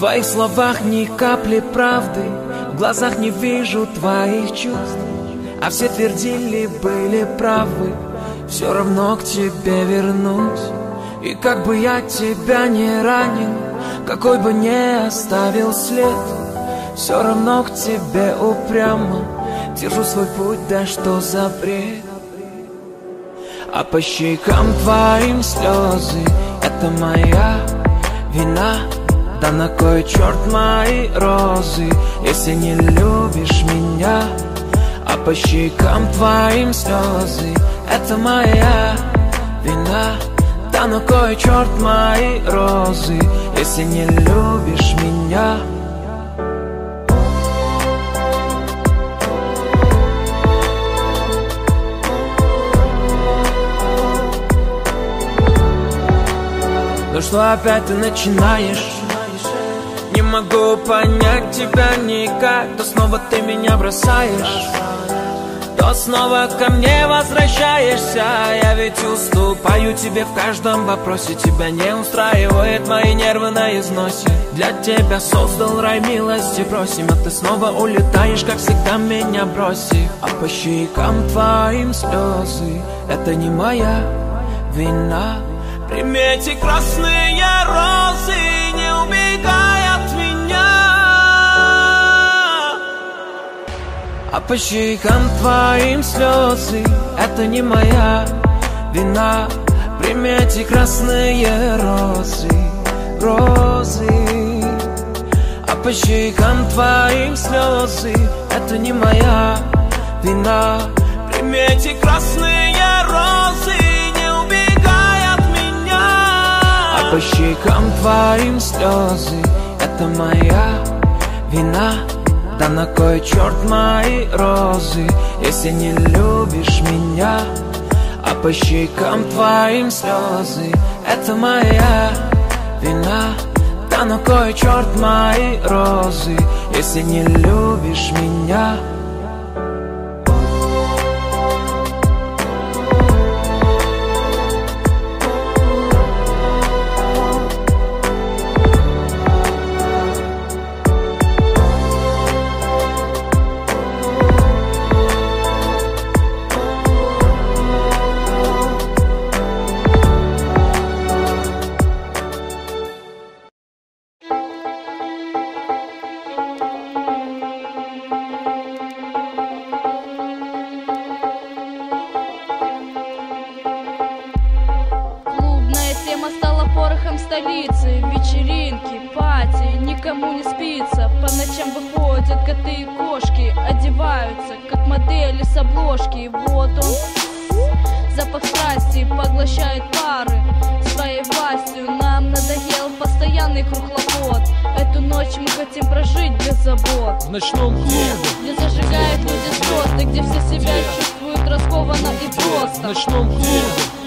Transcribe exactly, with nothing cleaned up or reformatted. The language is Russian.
твоих словах ни капли правды, в глазах не вижу твоих чувств. А все твердили, были правы, все равно к тебе вернусь. И как бы я тебя не ранил, какой бы не оставил след, все равно к тебе упрямо держу свой путь, да что за бред. А по щекам твоим слезы, это моя вина. Да на кой черт мои розы, если не любишь меня? А по щекам твоим слезы, это моя вина. Да на кой черт мои розы, если не любишь меня? Ну что опять ты начинаешь? Не могу понять тебя никак. То снова ты меня бросаешь, то снова ко мне возвращаешься. Я ведь уступаю тебе в каждом вопросе. Тебя не устраивает мои нервы на износе. Для тебя создал рай, милости просим, а ты снова улетаешь, как всегда меня бросив. А по щекам твоим слезы, это не моя вина. Прими эти красные розы, не убегай от меня. А по щекам твоим слезы, это не моя вина. Прими эти красные розы, розы. А по щекам твоим слезы, это не моя вина. Прими эти красные розы, по щекам твоим слезы, это моя вина. Да на кой черт мои розы, если не любишь меня? А по щекам твоим слезы, это моя вина. Да на кой черт мои розы, если не любишь меня? Столицы, вечеринки, пати, никому не спится. По ночам выходят коты и кошки, одеваются, как модели с обложки. Вот он, запах страсти, поглощает пары своей властью. Нам надоел постоянный круглоход. Эту ночь мы хотим прожить без забот. В ночном клубе, где зажигают люди звезды, где все себя чувствуют раскованно и просто. В ночном клубе,